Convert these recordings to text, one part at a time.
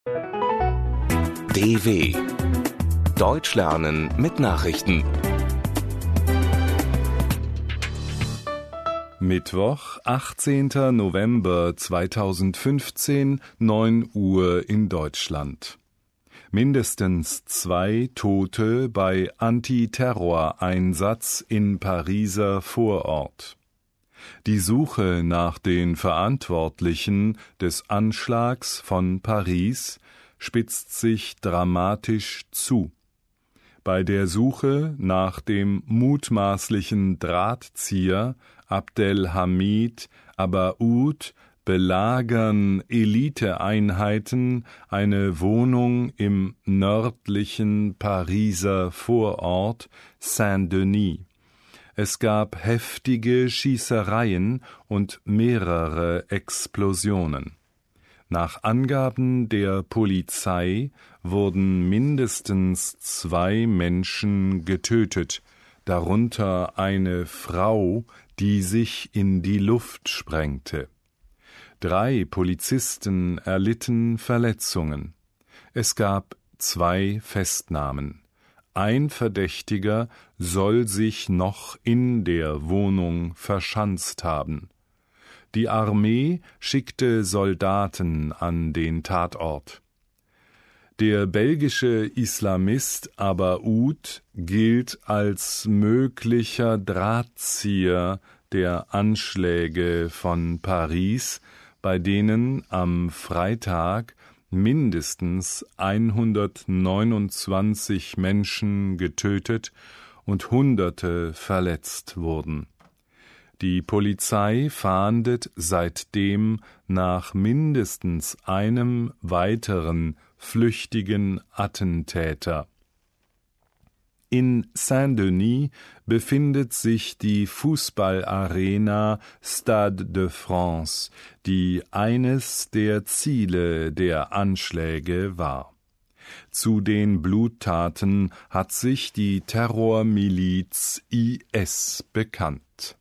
DW Deutsch lernen mit Nachrichten. Mittwoch, 18. November 2015, 9 Uhr in Deutschland. Mindestens 2 Tote bei Antiterroreinsatz in Pariser Vorort. Die Suche nach den Verantwortlichen des Anschlags von Paris spitzt sich dramatisch zu. Bei der Suche nach dem mutmaßlichen Drahtzieher Abdelhamid Abaoud belagern Eliteeinheiten eine Wohnung im nördlichen Pariser Vorort Saint-Denis. Es gab heftige Schießereien und mehrere Explosionen. Nach Angaben der Polizei wurden mindestens 2 Menschen getötet, darunter eine Frau, die sich in die Luft sprengte. 3 Polizisten erlitten Verletzungen. Es gab 2 Festnahmen. Ein Verdächtiger soll sich noch in der Wohnung verschanzt haben. Die Armee schickte Soldaten an den Tatort. Der belgische Islamist Abaoud gilt als möglicher Drahtzieher der Anschläge von Paris, bei denen am Freitag mindestens 129 Menschen getötet und Hunderte verletzt wurden. Die Polizei fahndet seitdem nach mindestens einem weiteren flüchtigen Attentäter. In Saint-Denis befindet sich die Fußballarena Stade de France, die eines der Ziele der Anschläge war. Zu den Bluttaten hat sich die Terrormiliz IS bekannt.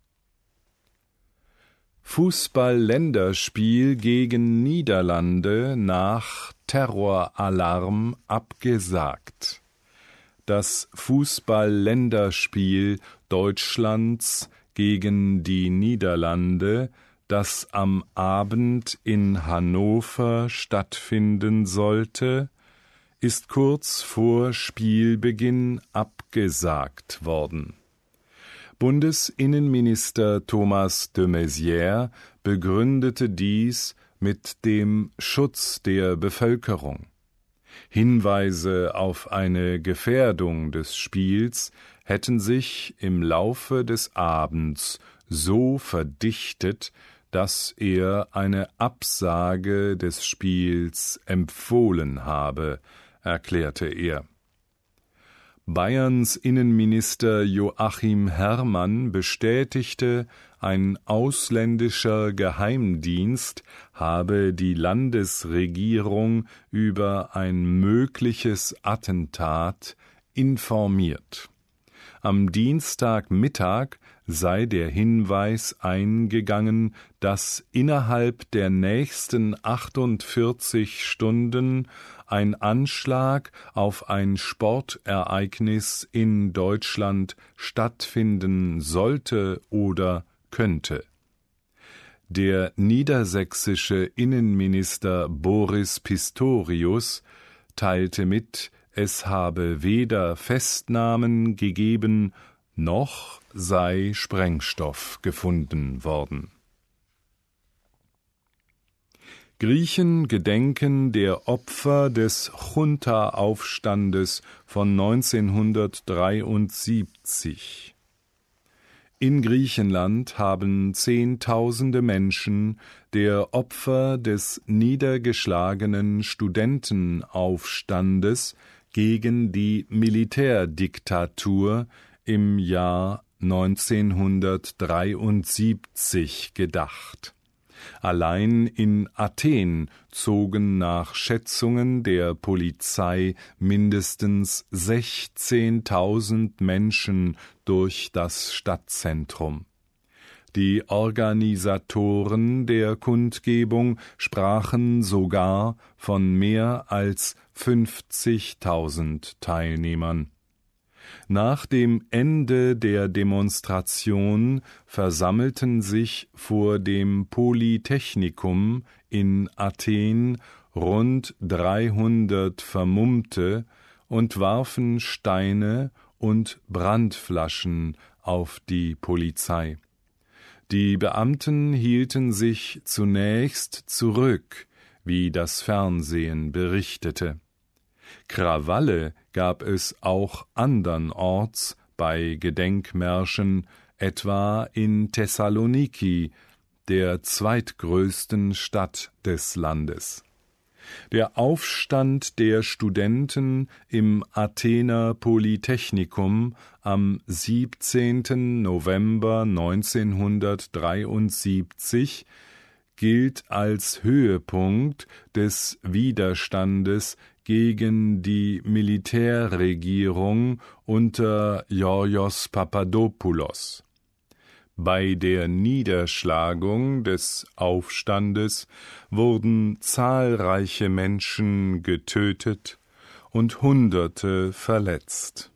Fußball-Länderspiel gegen Niederlande nach Terroralarm abgesagt. Das Fußball-Länderspiel Deutschlands gegen die Niederlande, das am Abend in Hannover stattfinden sollte, ist kurz vor Spielbeginn abgesagt worden. Bundesinnenminister Thomas de Maizière begründete dies mit dem Schutz der Bevölkerung. Hinweise auf eine Gefährdung des Spiels hätten sich im Laufe des Abends so verdichtet, dass er eine Absage des Spiels empfohlen habe, erklärte er. Bayerns Innenminister Joachim Herrmann bestätigte, ein ausländischer Geheimdienst habe die Landesregierung über ein mögliches Attentat informiert. Am Dienstagmittag sei der Hinweis eingegangen, dass innerhalb der nächsten 48 Stunden ein Anschlag auf ein Sportereignis in Deutschland stattfinden sollte oder könnte. Der niedersächsische Innenminister Boris Pistorius teilte mit, es habe weder Festnahmen gegeben, noch sei Sprengstoff gefunden worden. Griechen gedenken der Opfer des Junta-Aufstandes von 1973. In Griechenland haben Zehntausende Menschen der Opfer des niedergeschlagenen Studentenaufstandes gegen die Militärdiktatur im Jahr 1973 gedacht. Allein in Athen zogen nach Schätzungen der Polizei mindestens 16.000 Menschen durch das Stadtzentrum. Die Organisatoren der Kundgebung sprachen sogar von mehr als 50.000 Teilnehmern. Nach dem Ende der Demonstration versammelten sich vor dem Polytechnikum in Athen rund 300 Vermummte und warfen Steine und Brandflaschen auf die Polizei. Die Beamten hielten sich zunächst zurück, wie das Fernsehen berichtete. Krawalle gab es auch andernorts bei Gedenkmärschen, etwa in Thessaloniki, der zweitgrößten Stadt des Landes. Der Aufstand der Studenten im Athener Polytechnikum am 17. November 1973 gilt als Höhepunkt des Widerstandes gegen die Militärregierung unter Georgios Papadopoulos. Bei der Niederschlagung des Aufstandes wurden zahlreiche Menschen getötet und Hunderte verletzt.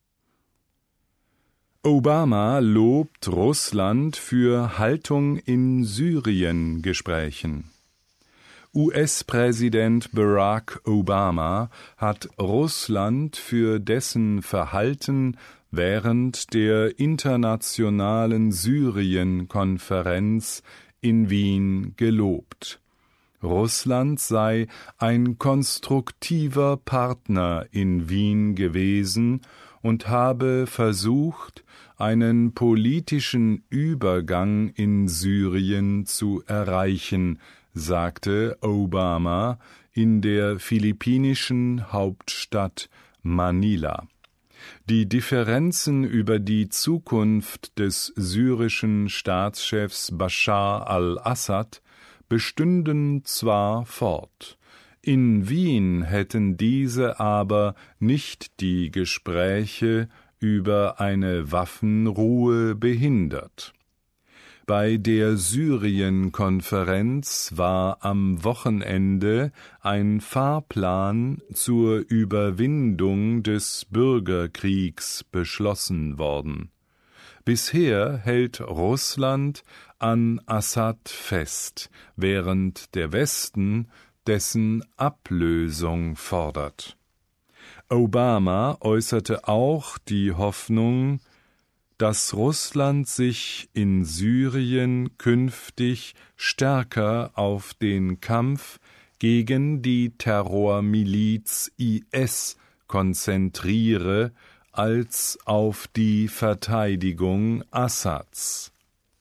Obama lobt Russland für Haltung in Syrien-Gesprächen. US-Präsident Barack Obama hat Russland für dessen Verhalten während der internationalen Syrien-Konferenz in Wien gelobt. Russland sei ein konstruktiver Partner in Wien gewesen und habe versucht, einen politischen Übergang in Syrien zu erreichen, sagte Obama in der philippinischen Hauptstadt Manila. Die Differenzen über die Zukunft des syrischen Staatschefs Bashar al-Assad bestünden zwar fort, in Wien hätten diese aber nicht die Gespräche über eine Waffenruhe behindert. Bei der Syrien-Konferenz war am Wochenende ein Fahrplan zur Überwindung des Bürgerkriegs beschlossen worden. Bisher hält Russland an Assad fest, während der Westen dessen Ablösung fordert. Obama äußerte auch die Hoffnung, dass Russland sich in Syrien künftig stärker auf den Kampf gegen die Terrormiliz IS konzentriere als auf die Verteidigung Assads.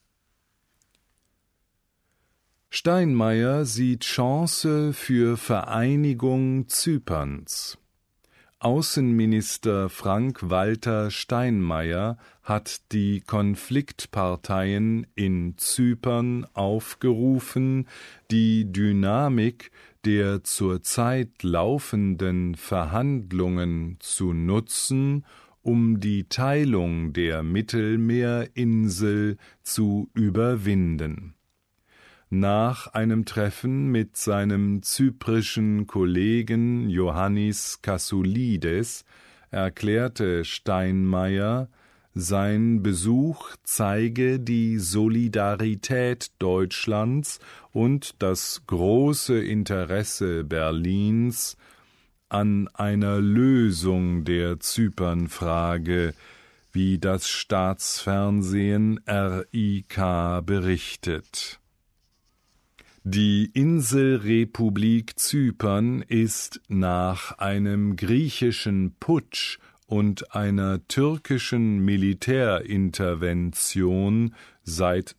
Steinmeier sieht Chance für Vereinigung Zyperns. Außenminister Frank-Walter Steinmeier hat die Konfliktparteien in Zypern aufgerufen, die Dynamik der zurzeit laufenden Verhandlungen zu nutzen, um die Teilung der Mittelmeerinsel zu überwinden. Nach einem Treffen mit seinem zyprischen Kollegen Ioannis Kasoulides erklärte Steinmeier, sein Besuch zeige die Solidarität Deutschlands und das große Interesse Berlins an einer Lösung der Zypernfrage, wie das Staatsfernsehen RIK berichtet. Die Inselrepublik Zypern ist nach einem griechischen Putsch und einer türkischen Militärintervention seit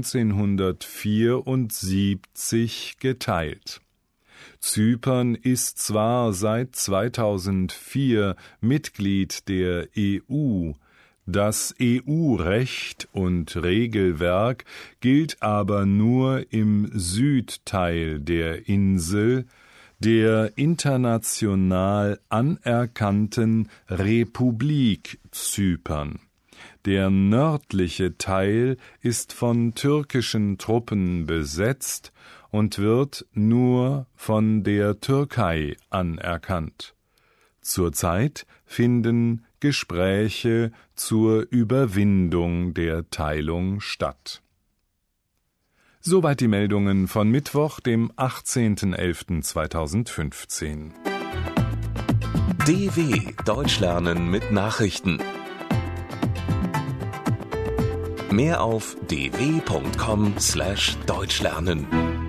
1974 geteilt. Zypern ist zwar seit 2004 Mitglied der EU, das EU-Recht und Regelwerk gilt aber nur im Südteil der Insel, der international anerkannten Republik Zypern. Der nördliche Teil ist von türkischen Truppen besetzt und wird nur von der Türkei anerkannt. Zurzeit finden Gespräche zur Überwindung der Teilung statt. Soweit die Meldungen von Mittwoch, dem 18.11.2015. DW Deutsch lernen mit Nachrichten. Mehr auf dw.com/deutschlernen.